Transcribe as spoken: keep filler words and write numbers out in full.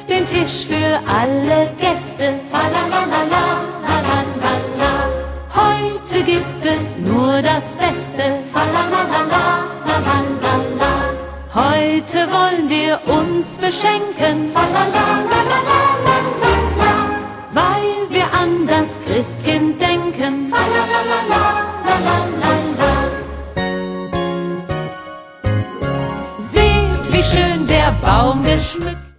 deckt den Tisch für alle Gäste. Falalala, lalalala. Heute gibt es nur das Beste. Falalala, lalalala. Heute wollen wir uns beschenken. Falalala, weil wir an das Christkind denken. Falalala, lalalala. Seht, wie schön der Baum geschmückt